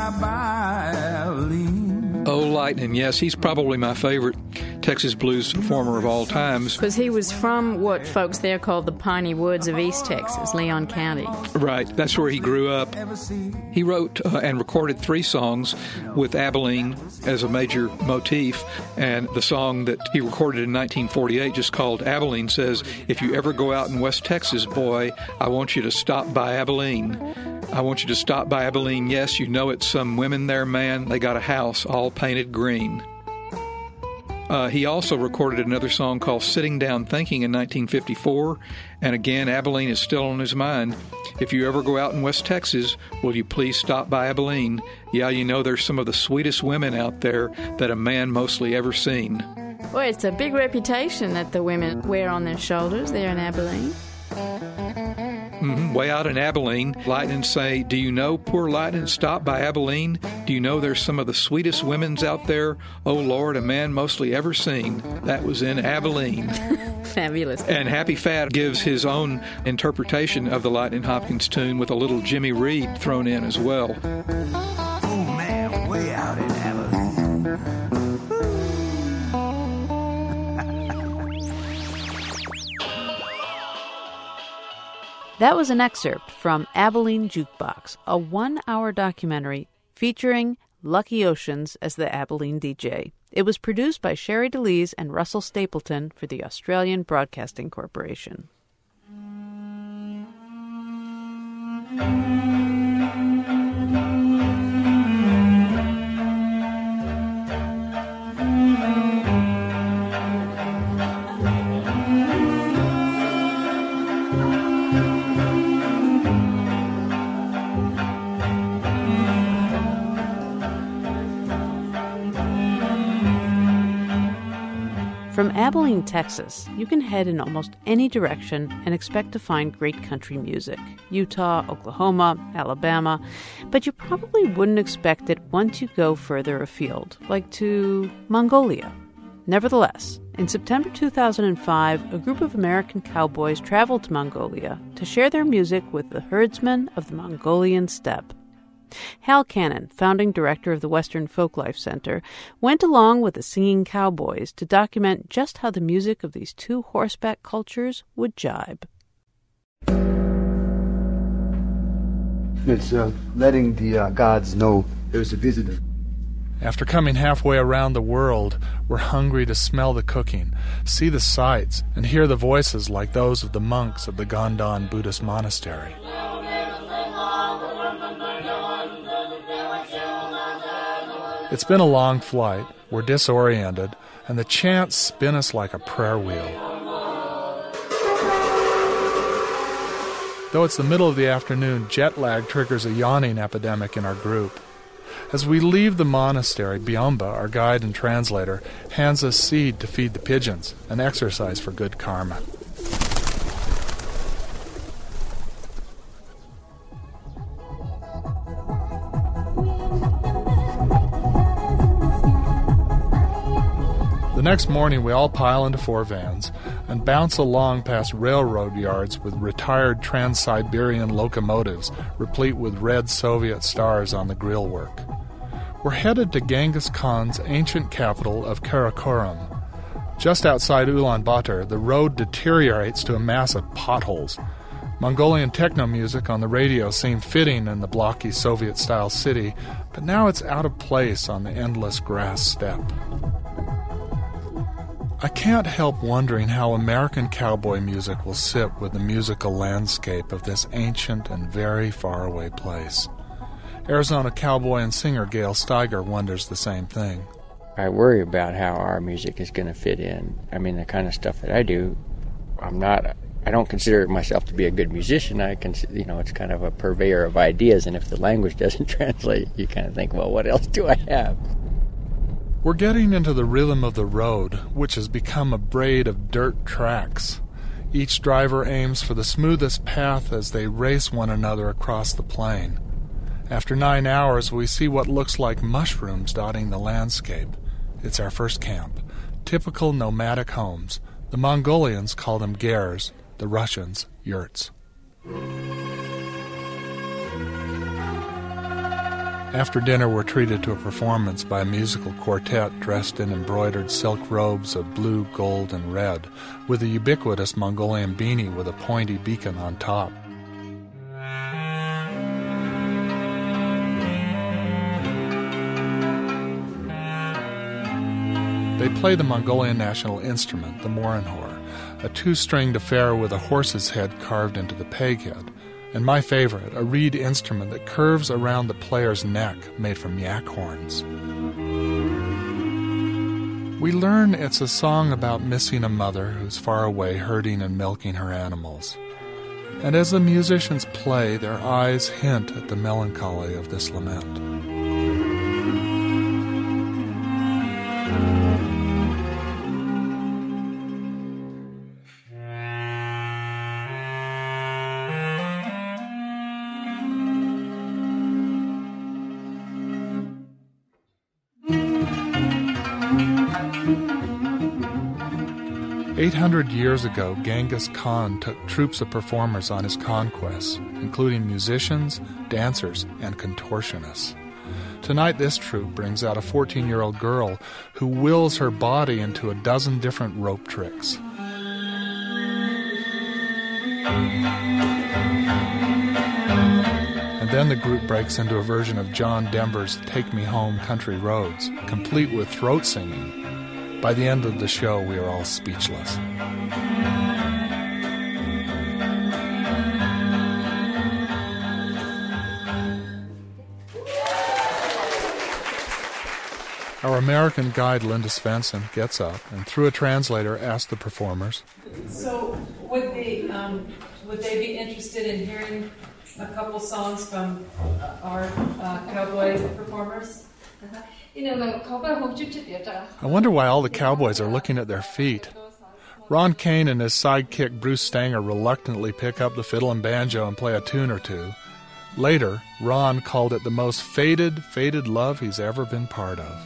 Oh, Lightning, yes, he's probably my favorite Texas blues performer of all times. Because he was from what folks there called the Piney Woods of East Texas, Leon County. Right, that's where he grew up. He wrote uh, and recorded three songs with Abilene as a major motif, and the song that he recorded in nineteen forty-eight, just called Abilene, says, "If you ever go out in West Texas, boy, I want you to stop by Abilene. I want you to stop by Abilene. Yes, you know it's some women there, man. They got a house all painted green." Uh, he also recorded another song called Sitting Down Thinking in nineteen fifty-four, and again, Abilene is still on his mind. If you ever go out in West Texas, will you please stop by Abilene? Yeah, you know there's some of the sweetest women out there that a man mostly ever seen. Well, it's a big reputation that the women wear on their shoulders there in Abilene. Mm-hmm. Way out in Abilene, Lightning say, "Do you know, poor Lightning, stop by Abilene? Do you know there's some of the sweetest women's out there? Oh, Lord, a man mostly ever seen." That was in Abilene. Fabulous. And Happy Fat gives his own interpretation of the Lightning Hopkins tune with a little Jimmy Reed thrown in as well. Oh, man, way out in Abilene. That was an excerpt from Abilene Jukebox, a one-hour documentary featuring Lucky Oceans as the Abilene D J. It was produced by Sherry DeLees and Russell Stapleton for the Australian Broadcasting Corporation. From Abilene, Texas, you can head in almost any direction and expect to find great country music. Utah, Oklahoma, Alabama, but you probably wouldn't expect it once you go further afield, like to Mongolia. Nevertheless, in September two thousand five, a group of American cowboys traveled to Mongolia to share their music with the herdsmen of the Mongolian steppe. Hal Cannon, founding director of the Western Folklife Center, went along with the singing cowboys to document just how the music of these two horseback cultures would jibe. It's uh, letting the uh, gods know there's a visitor. After coming halfway around the world, we're hungry to smell the cooking, see the sights, and hear the voices like those of the monks of the Gondan Buddhist monastery. It's been a long flight, we're disoriented, and the chants spin us like a prayer wheel. Though it's the middle of the afternoon, jet lag triggers a yawning epidemic in our group. As we leave the monastery, Biomba, our guide and translator, hands us seed to feed the pigeons, an exercise for good karma. The next morning, we all pile into four vans and bounce along past railroad yards with retired Trans-Siberian locomotives replete with red Soviet stars on the grillwork. We're headed to Genghis Khan's ancient capital of Karakorum. Just outside Ulaanbaatar, the road deteriorates to a mass of potholes. Mongolian techno music on the radio seemed fitting in the blocky Soviet-style city, but now it's out of place on the endless grass steppe. I can't help wondering how American cowboy music will sit with the musical landscape of this ancient and very faraway place. Arizona cowboy and singer Gail Steiger wonders the same thing. I worry about how our music is going to fit in. I mean, the kind of stuff that I do, I'm not, I don't consider myself to be a good musician. I can, you know, it's kind of a purveyor of ideas, and if the language doesn't translate, you kind of think, well, what else do I have? We're getting into the rhythm of the road, which has become a braid of dirt tracks. Each driver aims for the smoothest path as they race one another across the plain. After nine hours, we see what looks like mushrooms dotting the landscape. It's our first camp. Typical nomadic homes. The Mongolians call them gers, the Russians yurts. After dinner, we're treated to a performance by a musical quartet dressed in embroidered silk robes of blue, gold, and red, with a ubiquitous Mongolian beanie with a pointy beacon on top. They play the Mongolian national instrument, the morinhor, a two-stringed affair with a horse's head carved into the peghead, and my favorite, a reed instrument that curves around the player's neck, made from yak horns. We learn it's a song about missing a mother who's far away herding and milking her animals. And as the musicians play, their eyes hint at the melancholy of this lament. Eight hundred years ago, Genghis Khan took troops of performers on his conquests, including musicians, dancers, and contortionists. Tonight, this troupe brings out a fourteen-year-old girl who wills her body into a dozen different rope tricks. And Then the group breaks into a version of John Denver's Take Me Home Country Roads, complete with throat singing. By the end of the show, we are all speechless. Our American guide, Linda Svensson, gets up and, through a translator, asks the performers, So, would the um, would they be interested in hearing a couple songs from our uh, cowboy performers? I wonder why all the cowboys are looking at their feet. Ron Kane and his sidekick Bruce Stanger reluctantly pick up the fiddle and banjo and play a tune or two. Later, Ron called it the most faded, faded love he's ever been part of.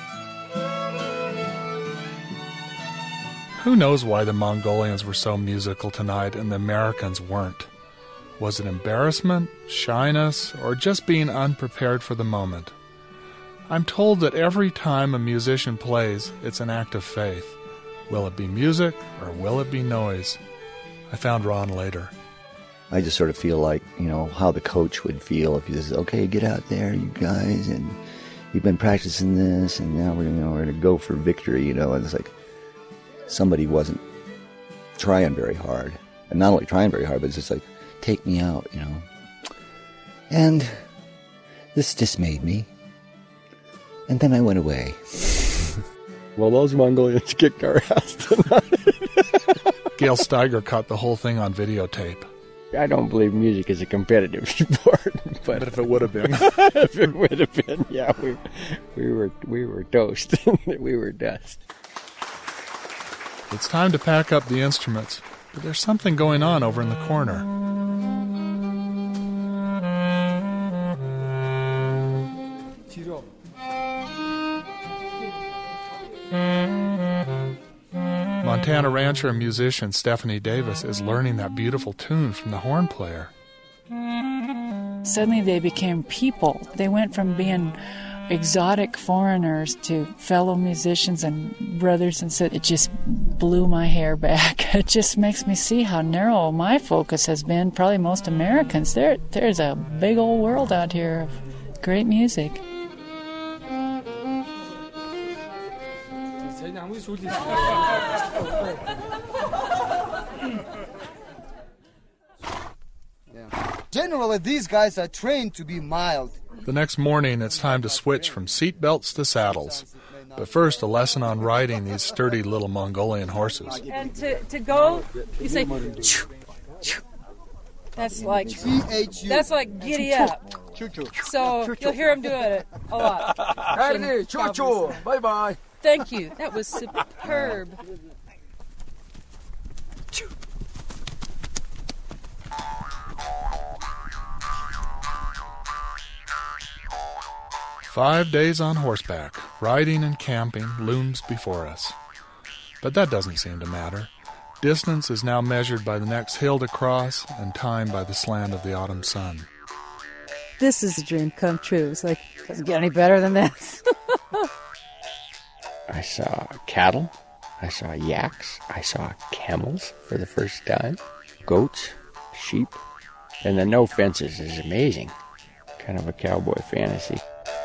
Who knows why the Mongolians were so musical tonight and the Americans weren't? Was it embarrassment, shyness, or just being unprepared for the moment? I'm told that every time a musician plays, it's an act of faith. Will it be music or will it be noise? I found Ron later. I just sort of feel like, you know, how the coach would feel if he says, okay, get out there, you guys, and you've been practicing this, and now we're, you know, we're going to go for victory, you know, and it's like somebody wasn't trying very hard. And not only trying very hard, but it's just like, take me out, you know. And this dismayed me. And then I went away. Well, those Mongolians kicked our ass tonight. Gail Steiger caught the whole thing on videotape. I don't believe music is a competitive sport, but, but if it would have been, if it would have been, yeah, we we were we were toast. We were dust. It's time to pack up the instruments, but there's something going on over in the corner. Montana rancher and musician Stephanie Davis is learning that beautiful tune from the horn player. Suddenly they became people. They went from being exotic foreigners to fellow musicians and brothers, and so it just blew my hair back. It just makes me see how narrow my focus has been. Probably most Americans. There, there's a big old world out here of great music. Generally, these guys are trained to be mild. The next morning, it's time to switch from seat belts to saddles. But first, a lesson on riding these sturdy little Mongolian horses. And to, to go, you say, choo, choo. That's like, that's like giddy up. So you'll hear them doing it a lot. Bye-bye. Thank you. That was superb. Five days on horseback, riding and camping looms before us. But that doesn't seem to matter. Distance is now measured by the next hill to cross and time by the slant of the autumn sun. This is a dream come true. It's like, doesn't get any better than this. I saw cattle, I saw yaks, I saw camels for the first time, goats, sheep, and the no fences is amazing. Kind of a cowboy fantasy.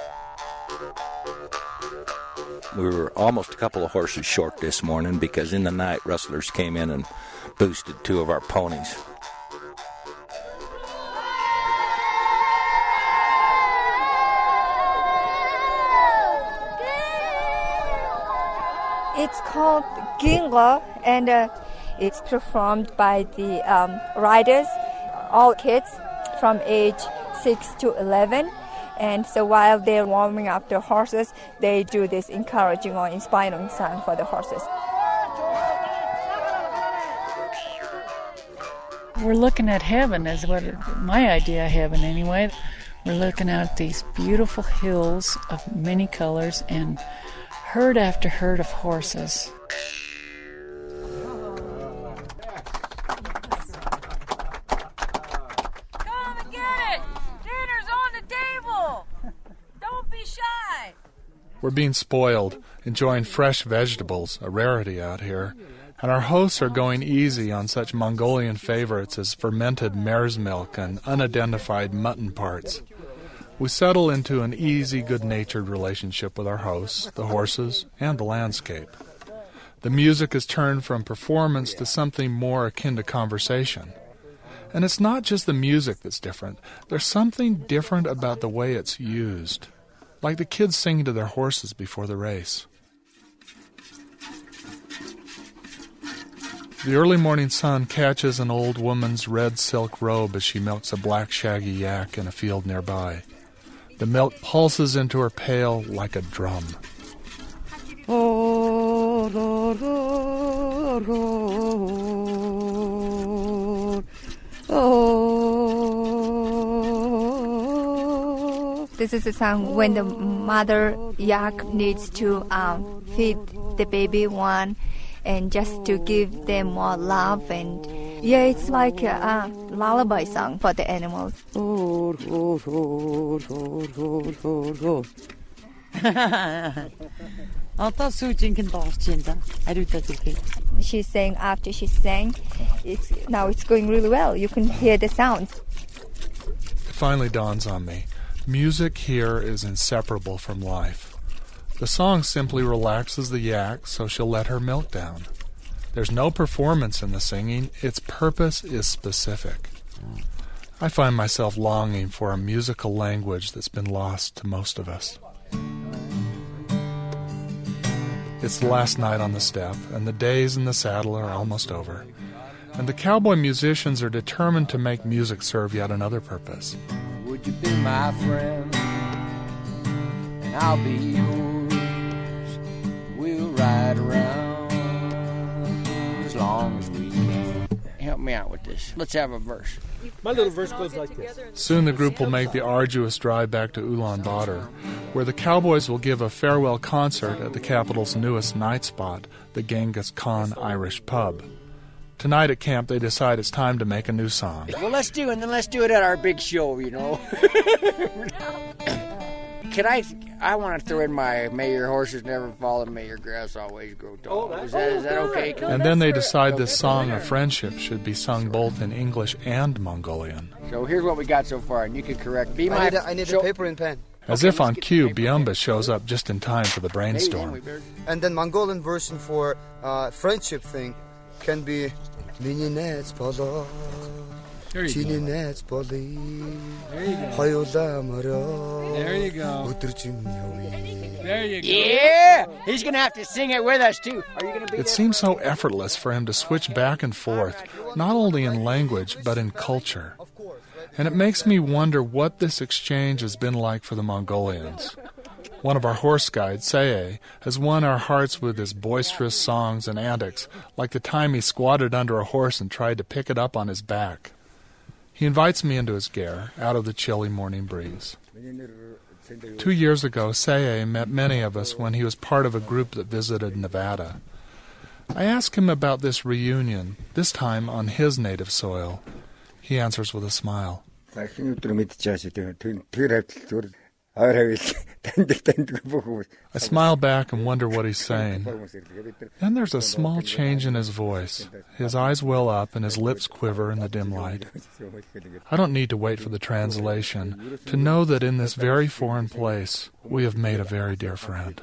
We were almost a couple of horses short this morning because in the night rustlers came in and boosted two of our ponies. It's called Ginga, and uh, it's performed by the um, riders, all kids from age six to eleven. And so while they're warming up their horses, they do this encouraging or inspiring song for the horses. We're looking at heaven, is what my idea of heaven anyway. We're looking at these beautiful hills of many colors and herd after herd of horses. Come and get it! Dinner's on the table! Don't be shy! We're being spoiled, enjoying fresh vegetables, a rarity out here, And our hosts are going easy on such Mongolian favorites as fermented mare's milk and unidentified mutton parts. We settle into an easy, good-natured relationship with our hosts, the horses, and the landscape. The music is turned from performance to something more akin to conversation. And it's not just the music that's different. There's something different about the way it's used, like the kids singing to their horses before the race. The early morning sun catches an old woman's red silk robe as she milks a black shaggy yak in a field nearby. The milk pulses into her pail like a drum. This is a song when the mother yak needs to um, feed the baby one and just to give them more love. And yeah, it's like a, a lullaby song for the animals. She's saying after she sang, it's now it's going really well. You can hear the sounds. It finally dawns on me. Music here is inseparable from life. The song simply relaxes the yak so she'll let her milk down. There's no performance in the singing. Its purpose is specific. I find myself longing for a musical language that's been lost to most of us. It's the last night on the steppe, and the days in the saddle are almost over. And the cowboy musicians are determined to make music serve yet another purpose. Would you be my friend? And I'll be yours. We'll ride around as long as we can. Help me out with this. Let's have a verse. My little verse goes like this. Soon the group will make the arduous drive back to Ulaanbaatar, where the cowboys will give a farewell concert at the capital's newest night spot, the Genghis Khan Irish Pub. Tonight at camp, they decide it's time to make a new song. Well, let's do it, and then let's do it at our big show, you know. Can I... I want to throw in my "May your horses never fall and may your grass always grow tall." Is that, is that okay? And then they decide this song of friendship should be sung both in English and Mongolian. So here's what we got so far, and you can correct. Be my I need, a, I need a paper and pen. As if on cue, Biumba shows up just in time for the brainstorm. And then Mongolian version for uh, friendship thing can be Mininets Polo. There you go. There you go. There you go. There you go. Yeah! He's going to have to sing it with us, too. Are you going to be It there? seems so effortless for him to switch back and forth, not only in language, but in culture. And it makes me wonder what this exchange has been like for the Mongolians. One of our horse guides, Saye, has won our hearts with his boisterous songs and antics, like the time he squatted under a horse and tried to pick it up on his back. He invites me into his ger, out of the chilly morning breeze. Two years ago, Saye met many of us when he was part of a group that visited Nevada. I ask him about this reunion, this time on his native soil. He answers with a smile. I smile back and wonder what he's saying. Then there's a small change in his voice. His eyes well up and his lips quiver in the dim light. I don't need to wait for the translation to know that in this very foreign place we have made a very dear friend.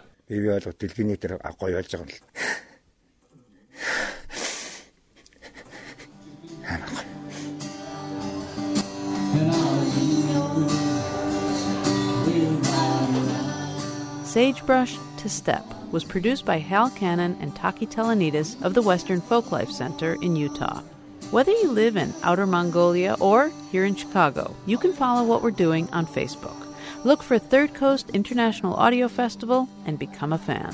Sagebrush to Steppe was produced by Hal Cannon and Taki Telenides of the Western Folklife Center in Utah. Whether you live in Outer Mongolia or here in Chicago, you can follow what we're doing on Facebook. Look for Third Coast International Audio Festival and become a fan.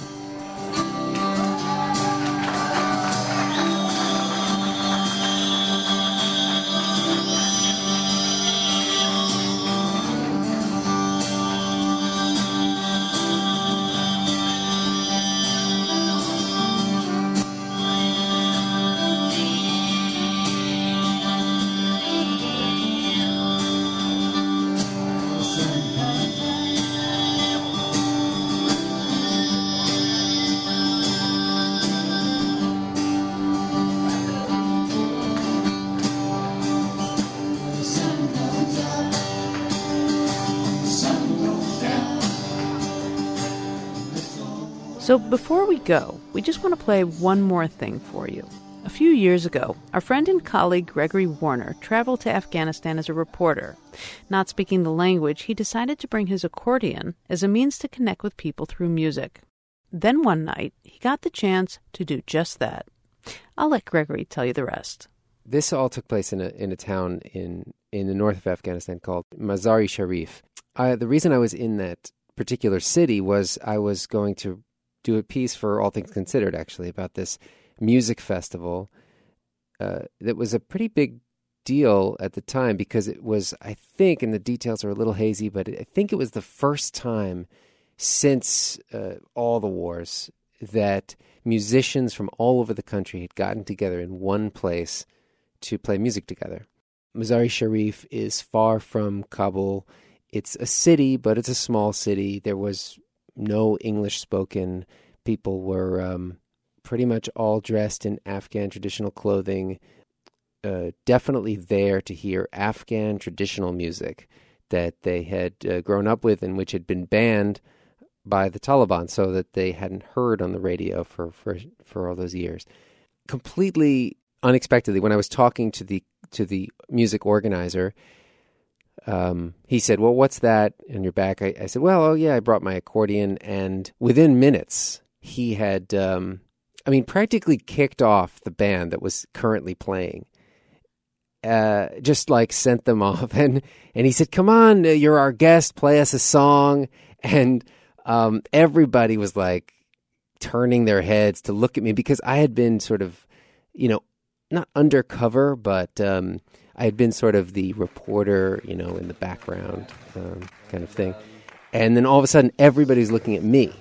So before we go, we just want to play one more thing for you. A few years ago, our friend and colleague Gregory Warner traveled to Afghanistan as a reporter. Not speaking the language, he decided to bring his accordion as a means to connect with people through music. Then one night, he got the chance to do just that. I'll let Gregory tell you the rest. This all took place in a in a town in, in the north of Afghanistan called Mazar-e Sharif. I, the reason I was in that particular city was I was going to do a piece for All Things Considered, actually, about this music festival uh, that was a pretty big deal at the time because it was, I think, and the details are a little hazy, but I think it was the first time since uh, all the wars that musicians from all over the country had gotten together in one place to play music together. Mazar-e Sharif is far from Kabul. It's a city, but it's a small city. There was no English spoken. People were um, pretty much all dressed in Afghan traditional clothing, uh, definitely there to hear Afghan traditional music that they had uh, grown up with and which had been banned by the Taliban so that they hadn't heard on the radio for, for, for all those years. Completely unexpectedly, when I was talking to the to the music organizer, um, he said, well, what's that on your back? I, I said, well, oh yeah, I brought my accordion. And within minutes, he had, um, I mean, practically kicked off the band that was currently playing. Uh, just like sent them off. And, and he said, come on, you're our guest, play us a song. And um, everybody was like turning their heads to look at me because I had been sort of, you know, not undercover, but um, I had been sort of the reporter, you know, in the background um, kind of thing. And then all of a sudden, everybody's looking at me.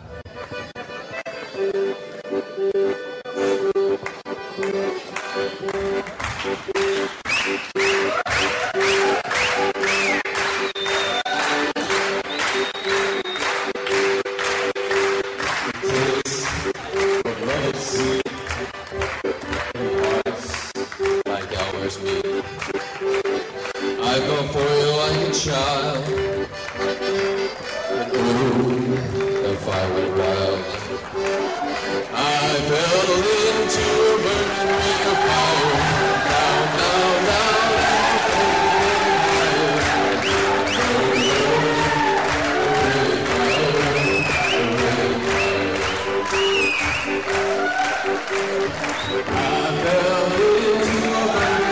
I go for you like a child. Ooh, the fire went wild. I fell into a burning ring of fire. Down, down, down, I fell into a burning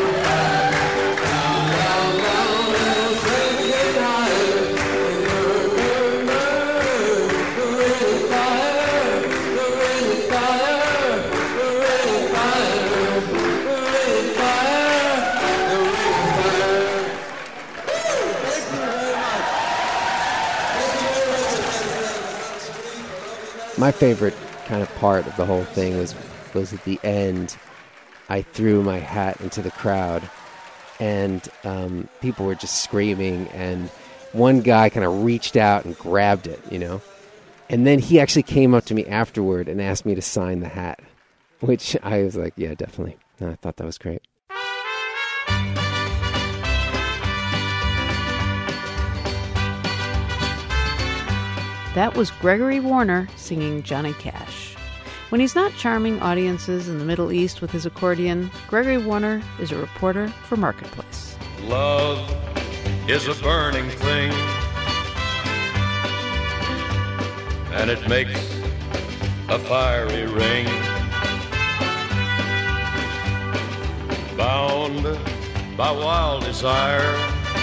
My favorite kind of part of the whole thing was was at the end. I threw my hat into the crowd, and um, people were just screaming, and one guy kind of reached out and grabbed it, you know. And then he actually came up to me afterward and asked me to sign the hat, which I was like, yeah, definitely. No, I thought that was great. That was Gregory Warner singing Johnny Cash. When he's not charming audiences in the Middle East with his accordion, Gregory Warner is a reporter for Marketplace. Love is a burning thing, and it makes a fiery ring. Bound by wild desire,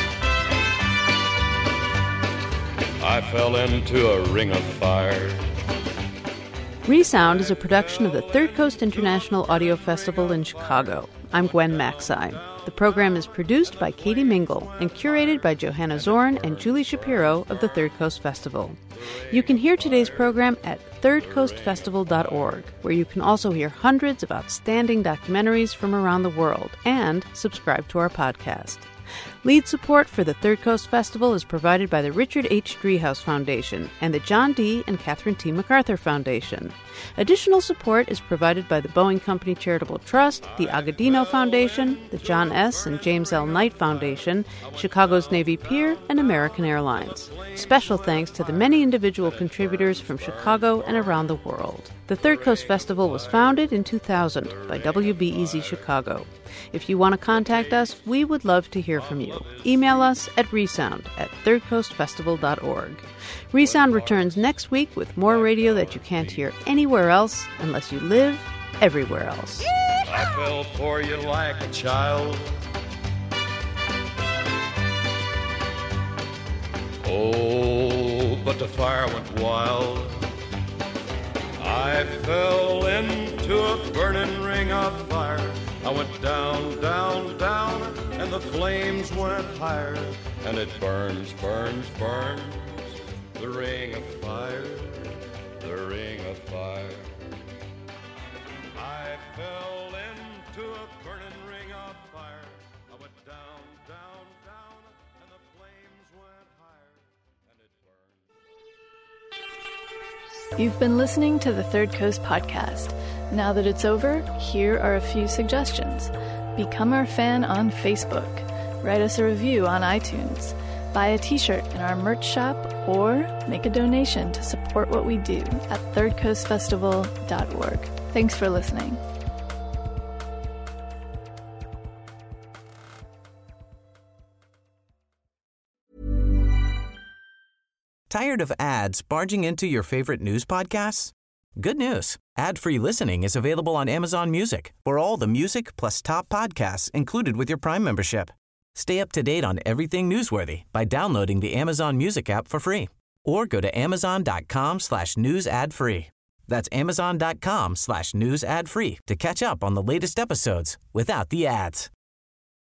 I fell into a ring of fire. Resound is a production of the Third Coast International Audio Festival in Chicago. I'm Gwen Macsai. The program is produced by Katie Mingle and curated by Johanna Zorn and Julie Shapiro of the Third Coast Festival. You can hear today's program at third coast festival dot org, where you can also hear hundreds of outstanding documentaries from around the world and subscribe to our podcast. Lead support for the Third Coast Festival is provided by the Richard H. Driehaus Foundation and the John D. and Catherine T. MacArthur Foundation. Additional support is provided by the Boeing Company Charitable Trust, the Agudino Foundation, the John S. and James L. Knight Foundation, Chicago's Navy Pier, and American Airlines. Special thanks to the many individual contributors from Chicago and around the world. The Third Coast Festival was founded in two thousand by W B E Z Chicago. If you want to contact us, we would love to hear from you. Email us at resound at third coast festival dot org. Resound returns next week with more radio that you can't hear anywhere else unless you live everywhere else. I fell for you like a child. Oh, but the fire went wild. I fell into a burning ring of fire. I went down, down, down, and the flames went higher. And it burns, burns, burns, the ring of fire, the ring of fire. I fell into a burning ring of fire. I went down, down, down, and the flames went higher. And it burned. You've been listening to the Third Coast Podcast. Now that it's over, here are a few suggestions. Become our fan on Facebook. Write us a review on iTunes. Buy a t-shirt in our merch shop or make a donation to support what we do at third coast festival dot org. Thanks for listening. Tired of ads barging into your favorite news podcasts? Good news. Ad-free listening is available on Amazon Music for all the music plus top podcasts included with your Prime membership. Stay up to date on everything newsworthy by downloading the Amazon Music app for free or go to amazon.com slash news ad free. That's amazon.com slash news ad free to catch up on the latest episodes without the ads.